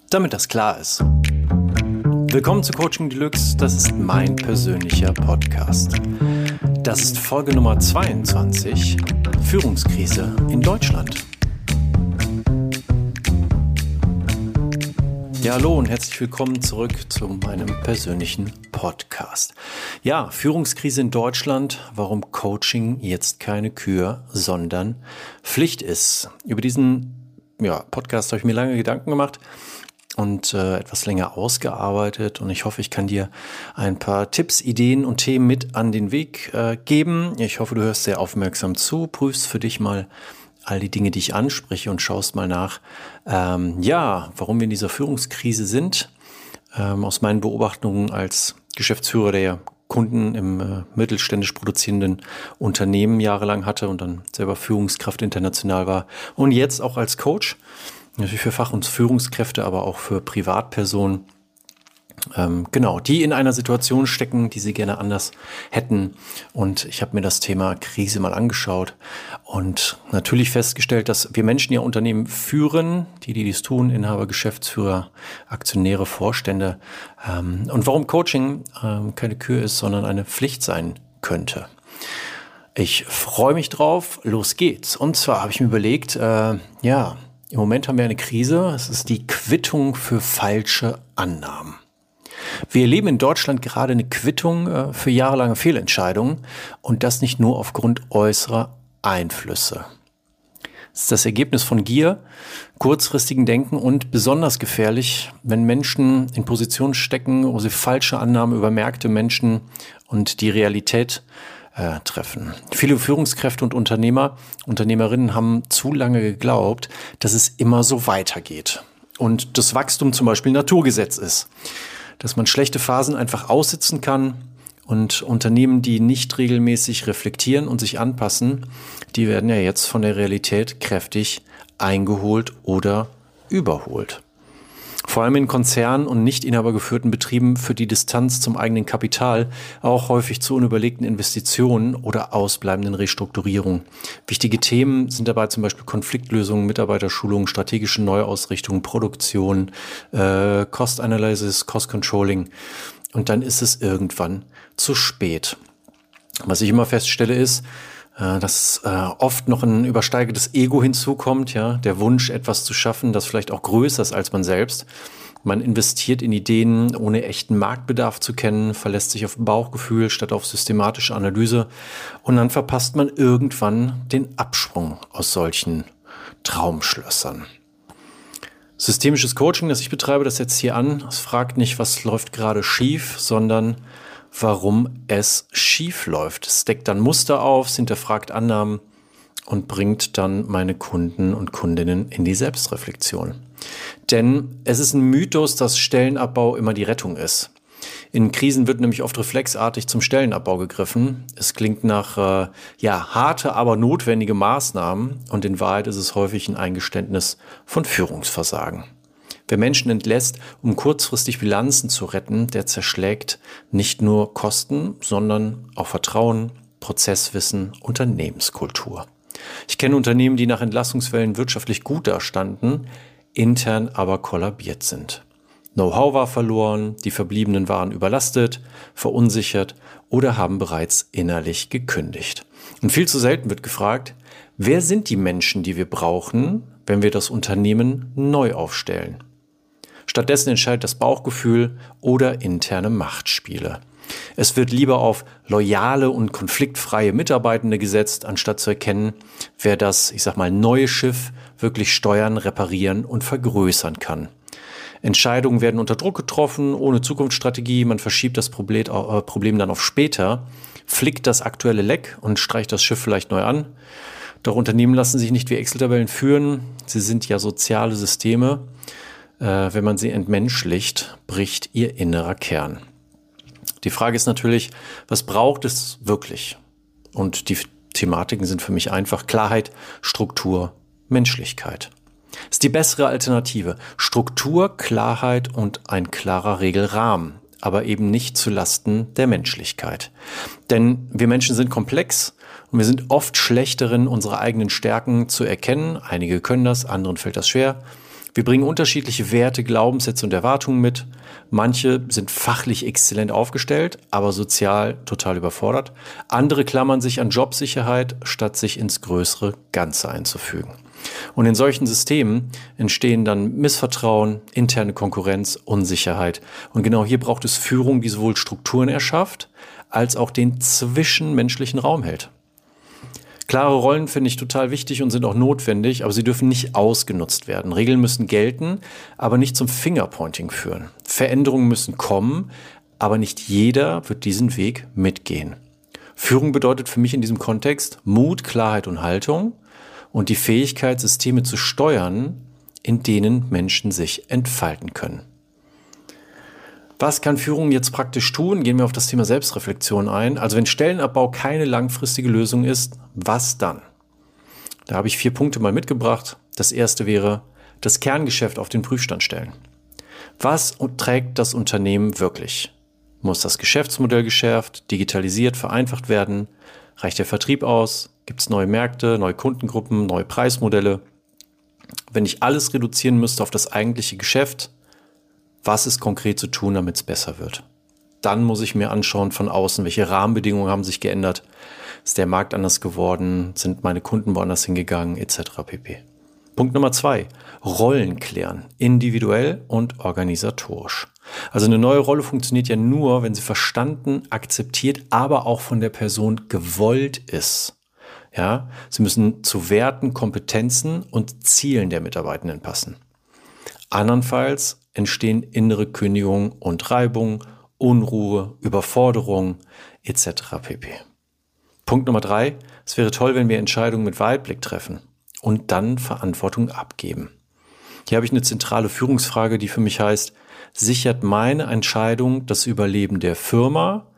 damit das klar ist. Willkommen zu Coaching Deluxe, das ist mein persönlicher Podcast. Das ist Folge Nummer 22, Führungskrise in Deutschland. Ja, hallo und herzlich willkommen zurück zu meinem persönlichen Podcast. Ja, Führungskrise in Deutschland, warum Coaching jetzt keine Kür, sondern Pflicht ist. Über diesen Podcast habe ich mir lange Gedanken gemacht und etwas länger ausgearbeitet, und ich hoffe, ich kann dir ein paar Tipps, Ideen und Themen mit an den Weg geben. Ich hoffe, du hörst sehr aufmerksam zu, prüfst für dich mal all die Dinge, die ich anspreche, und schaust mal nach, warum wir in dieser Führungskrise sind. Aus meinen Beobachtungen als Geschäftsführer, der ja Kunden im mittelständisch produzierenden Unternehmen jahrelang hatte und dann selber Führungskraft international war, und jetzt auch als Coach, natürlich für Fach- und Führungskräfte, aber auch für Privatpersonen, die in einer Situation stecken, die sie gerne anders hätten. Und ich habe mir das Thema Krise mal angeschaut und natürlich festgestellt, dass wir Menschen ja Unternehmen führen, die dies tun, Inhaber, Geschäftsführer, Aktionäre, Vorstände, und warum Coaching keine Kür ist, sondern eine Pflicht sein könnte. Ich freue mich drauf, los geht's. Und zwar habe ich mir überlegt, im Moment haben wir eine Krise, es ist die Quittung für falsche Annahmen. Wir erleben in Deutschland gerade eine Quittung für jahrelange Fehlentscheidungen, und das nicht nur aufgrund äußerer Einflüsse. Es ist das Ergebnis von Gier, kurzfristigen Denken und besonders gefährlich, wenn Menschen in Positionen stecken, wo sie falsche Annahmen über Märkte, Menschen und die Realität treffen. Viele Führungskräfte und Unternehmerinnen haben zu lange geglaubt, dass es immer so weitergeht und das Wachstum zum Beispiel Naturgesetz ist, dass man schlechte Phasen einfach aussitzen kann, und Unternehmen, die nicht regelmäßig reflektieren und sich anpassen, die werden ja jetzt von der Realität kräftig eingeholt oder überholt. Vor allem in Konzernen und nicht inhabergeführten Betrieben führt die Distanz zum eigenen Kapital auch häufig zu unüberlegten Investitionen oder ausbleibenden Restrukturierungen. Wichtige Themen sind dabei zum Beispiel Konfliktlösungen, Mitarbeiterschulung, strategische Neuausrichtung, Produktion, Cost Analysis, Cost Controlling. Und dann ist es irgendwann zu spät. Was ich immer feststelle ist, dass oft noch ein übersteigertes Ego hinzukommt, der Wunsch, etwas zu schaffen, das vielleicht auch größer ist als man selbst. Man investiert in Ideen, ohne echten Marktbedarf zu kennen, verlässt sich auf Bauchgefühl statt auf systematische Analyse, und dann verpasst man irgendwann den Absprung aus solchen Traumschlössern. Systemisches Coaching, das ich betreibe, das setzt hier an. Es fragt nicht, was läuft gerade schief, sondern warum es schief läuft. Es deckt dann Muster auf, es hinterfragt Annahmen und bringt dann meine Kunden und Kundinnen in die Selbstreflexion. Denn es ist ein Mythos, dass Stellenabbau immer die Rettung ist. In Krisen wird nämlich oft reflexartig zum Stellenabbau gegriffen. Es klingt nach harte, aber notwendige Maßnahmen, und in Wahrheit ist es häufig ein Eingeständnis von Führungsversagen. Wer Menschen entlässt, um kurzfristig Bilanzen zu retten, der zerschlägt nicht nur Kosten, sondern auch Vertrauen, Prozesswissen, Unternehmenskultur. Ich kenne Unternehmen, die nach Entlassungswellen wirtschaftlich gut dastanden, intern aber kollabiert sind. Know-how war verloren, die Verbliebenen waren überlastet, verunsichert oder haben bereits innerlich gekündigt. Und viel zu selten wird gefragt, wer sind die Menschen, die wir brauchen, wenn wir das Unternehmen neu aufstellen? Stattdessen entscheidet das Bauchgefühl oder interne Machtspiele. Es wird lieber auf loyale und konfliktfreie Mitarbeitende gesetzt, anstatt zu erkennen, wer das, neue Schiff wirklich steuern, reparieren und vergrößern kann. Entscheidungen werden unter Druck getroffen, ohne Zukunftsstrategie. Man verschiebt das Problem dann auf später, flickt das aktuelle Leck und streicht das Schiff vielleicht neu an. Doch Unternehmen lassen sich nicht wie Excel-Tabellen führen. Sie sind ja soziale Systeme. Wenn man sie entmenschlicht, bricht ihr innerer Kern. Die Frage ist natürlich, was braucht es wirklich? Und die Thematiken sind für mich einfach Klarheit, Struktur, Menschlichkeit. Ist die bessere Alternative. Struktur, Klarheit und ein klarer Regelrahmen, aber eben nicht zu Lasten der Menschlichkeit. Denn wir Menschen sind komplex und wir sind oft schlecht darin, unsere eigenen Stärken zu erkennen. Einige können das, anderen fällt das schwer. Wir bringen unterschiedliche Werte, Glaubenssätze und Erwartungen mit. Manche sind fachlich exzellent aufgestellt, aber sozial total überfordert. Andere klammern sich an Jobsicherheit, statt sich ins größere Ganze einzufügen. Und in solchen Systemen entstehen dann Missvertrauen, interne Konkurrenz, Unsicherheit. Und genau hier braucht es Führung, die sowohl Strukturen erschafft, als auch den zwischenmenschlichen Raum hält. Klare Rollen finde ich total wichtig und sind auch notwendig, aber sie dürfen nicht ausgenutzt werden. Regeln müssen gelten, aber nicht zum Fingerpointing führen. Veränderungen müssen kommen, aber nicht jeder wird diesen Weg mitgehen. Führung bedeutet für mich in diesem Kontext Mut, Klarheit und Haltung und die Fähigkeit, Systeme zu steuern, in denen Menschen sich entfalten können. Was kann Führung jetzt praktisch tun? Gehen wir auf das Thema Selbstreflexion ein. Also wenn Stellenabbau keine langfristige Lösung ist, was dann? Da habe ich 4 Punkte mal mitgebracht. Das erste wäre, das Kerngeschäft auf den Prüfstand stellen. Was trägt das Unternehmen wirklich? Muss das Geschäftsmodell geschärft, digitalisiert, vereinfacht werden? Reicht der Vertrieb aus? Gibt es neue Märkte, neue Kundengruppen, neue Preismodelle? Wenn ich alles reduzieren müsste auf das eigentliche Geschäft, was ist konkret zu tun, damit es besser wird? Dann muss ich mir anschauen von außen, welche Rahmenbedingungen haben sich geändert. Ist der Markt anders geworden? Sind meine Kunden woanders hingegangen? Etc. pp. Punkt Nummer 2. Rollen klären. Individuell und organisatorisch. Also eine neue Rolle funktioniert ja nur, wenn sie verstanden, akzeptiert, aber auch von der Person gewollt ist. Ja, sie müssen zu Werten, Kompetenzen und Zielen der Mitarbeitenden passen. Andernfalls entstehen innere Kündigungen und Reibung, Unruhe, Überforderung etc. pp. Punkt Nummer 3. Es wäre toll, wenn wir Entscheidungen mit Weitblick treffen und dann Verantwortung abgeben. Hier habe ich eine zentrale Führungsfrage, die für mich heißt, sichert meine Entscheidung das Überleben der Firma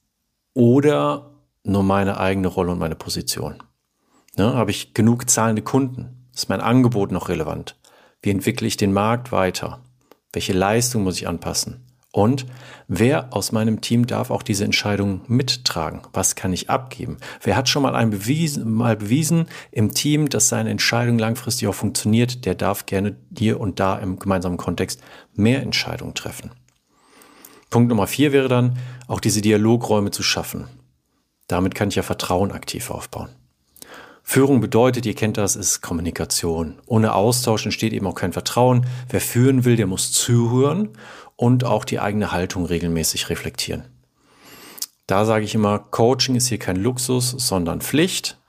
oder nur meine eigene Rolle und meine Position? Ne, habe ich genug zahlende Kunden? Ist mein Angebot noch relevant? Wie entwickle ich den Markt weiter? Welche Leistung muss ich anpassen? Und wer aus meinem Team darf auch diese Entscheidung mittragen? Was kann ich abgeben? Wer hat schon mal bewiesen im Team, dass seine Entscheidung langfristig auch funktioniert? Der darf gerne hier und da im gemeinsamen Kontext mehr Entscheidungen treffen. Punkt Nummer 4 wäre dann, auch diese Dialogräume zu schaffen. Damit kann ich ja Vertrauen aktiv aufbauen. Führung bedeutet, ihr kennt das, ist Kommunikation. Ohne Austausch entsteht eben auch kein Vertrauen. Wer führen will, der muss zuhören und auch die eigene Haltung regelmäßig reflektieren. Da sage ich immer, Coaching ist hier kein Luxus, sondern Pflicht.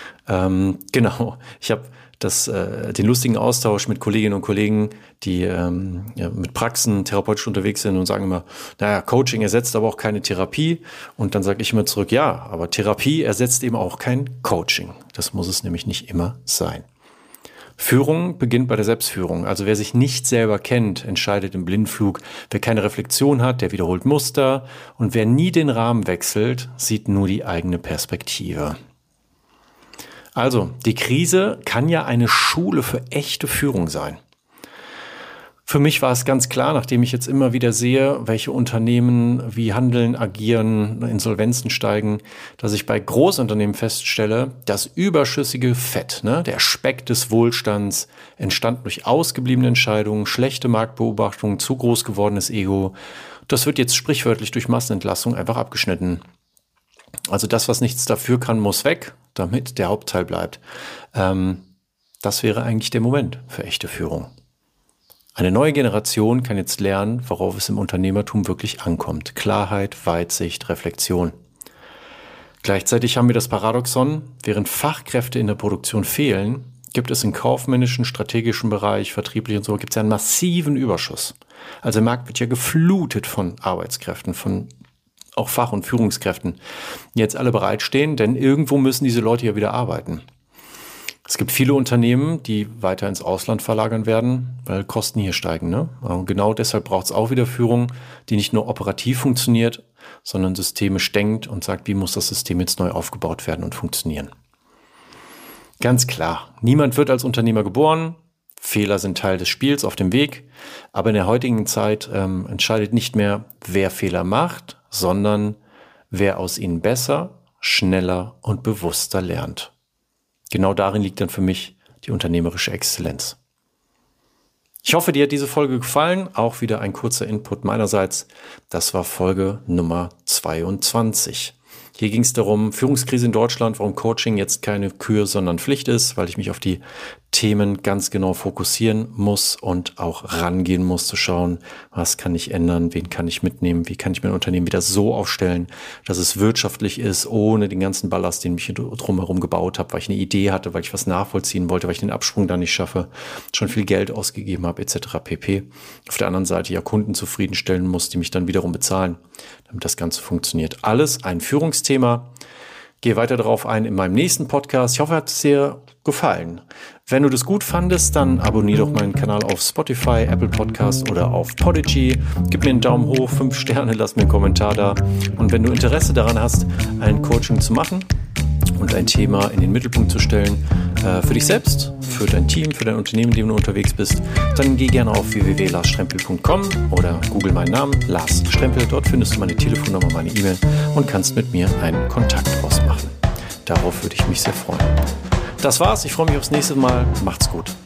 Genau, ich habe den lustigen Austausch mit Kolleginnen und Kollegen, die mit Praxen therapeutisch unterwegs sind und sagen immer, naja, Coaching ersetzt aber auch keine Therapie. Und dann sage ich immer zurück, ja, aber Therapie ersetzt eben auch kein Coaching. Das muss es nämlich nicht immer sein. Führung beginnt bei der Selbstführung. Also wer sich nicht selber kennt, entscheidet im Blindflug. Wer keine Reflexion hat, der wiederholt Muster. Und wer nie den Rahmen wechselt, sieht nur die eigene Perspektive. Also, die Krise kann ja eine Schule für echte Führung sein. Für mich war es ganz klar, nachdem ich jetzt immer wieder sehe, welche Unternehmen wie handeln, agieren, Insolvenzen steigen, dass ich bei Großunternehmen feststelle, das überschüssige Fett, der Speck des Wohlstands, entstand durch ausgebliebene Entscheidungen, schlechte Marktbeobachtung, zu groß gewordenes Ego. Das wird jetzt sprichwörtlich durch Massenentlassung einfach abgeschnitten. Also das, was nichts dafür kann, muss weg, damit der Hauptteil bleibt. Das wäre eigentlich der Moment für echte Führung. Eine neue Generation kann jetzt lernen, worauf es im Unternehmertum wirklich ankommt. Klarheit, Weitsicht, Reflexion. Gleichzeitig haben wir das Paradoxon, während Fachkräfte in der Produktion fehlen, gibt es im kaufmännischen, strategischen Bereich, vertrieblich und so, gibt es ja einen massiven Überschuss. Also der Markt wird ja geflutet von Arbeitskräften, von auch Fach- und Führungskräften, die jetzt alle bereitstehen, denn irgendwo müssen diese Leute ja wieder arbeiten. Es gibt viele Unternehmen, die weiter ins Ausland verlagern werden, weil Kosten hier steigen. Und genau deshalb braucht es auch wieder Führung, die nicht nur operativ funktioniert, sondern systemisch denkt und sagt, wie muss das System jetzt neu aufgebaut werden und funktionieren. Ganz klar, niemand wird als Unternehmer geboren. Fehler sind Teil des Spiels auf dem Weg. Aber in der heutigen Zeit entscheidet nicht mehr, wer Fehler macht, sondern wer aus ihnen besser, schneller und bewusster lernt. Genau darin liegt dann für mich die unternehmerische Exzellenz. Ich hoffe, dir hat diese Folge gefallen. Auch wieder ein kurzer Input meinerseits. Das war Folge Nummer 22. Hier ging es darum, Führungskrise in Deutschland, warum Coaching jetzt keine Kür, sondern Pflicht ist, weil ich mich auf die Themen ganz genau fokussieren muss und auch rangehen muss, zu schauen, was kann ich ändern, wen kann ich mitnehmen, wie kann ich mein Unternehmen wieder so aufstellen, dass es wirtschaftlich ist, ohne den ganzen Ballast, den ich drumherum gebaut habe, weil ich eine Idee hatte, weil ich was nachvollziehen wollte, weil ich den Absprung da nicht schaffe, schon viel Geld ausgegeben habe, etc. pp. Auf der anderen Seite ja Kunden zufriedenstellen muss, die mich dann wiederum bezahlen, damit das Ganze funktioniert. Alles ein Führungsthema. Gehe weiter darauf ein in meinem nächsten Podcast. Ich hoffe, hat es dir gefallen. Wenn du das gut fandest, dann abonniere doch meinen Kanal auf Spotify, Apple Podcast oder auf Podigy. Gib mir einen Daumen hoch, 5 Sterne, lass mir einen Kommentar da. Und wenn du Interesse daran hast, ein Coaching zu machen und ein Thema in den Mittelpunkt zu stellen, für dich selbst, für dein Team, für dein Unternehmen, in dem du unterwegs bist, dann geh gerne auf www.larsstrempel.com oder google meinen Namen, Lars Strempel. Dort findest du meine Telefonnummer, meine E-Mail und kannst mit mir einen Kontakt ausmachen. Darauf würde ich mich sehr freuen. Das war's, ich freue mich aufs nächste Mal. Macht's gut.